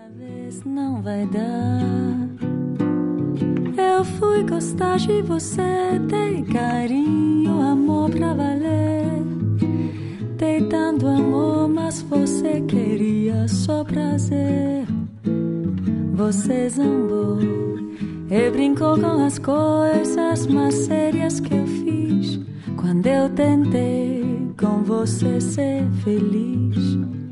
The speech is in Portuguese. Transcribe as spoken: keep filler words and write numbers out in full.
vez não vai dar. Eu fui gostar de você, dei carinho, amor pra valer. Dei tanto amor, mas você queria só prazer. Você zombou e brincou com as coisas mais sérias que eu fiz quando eu tentei com você ser feliz.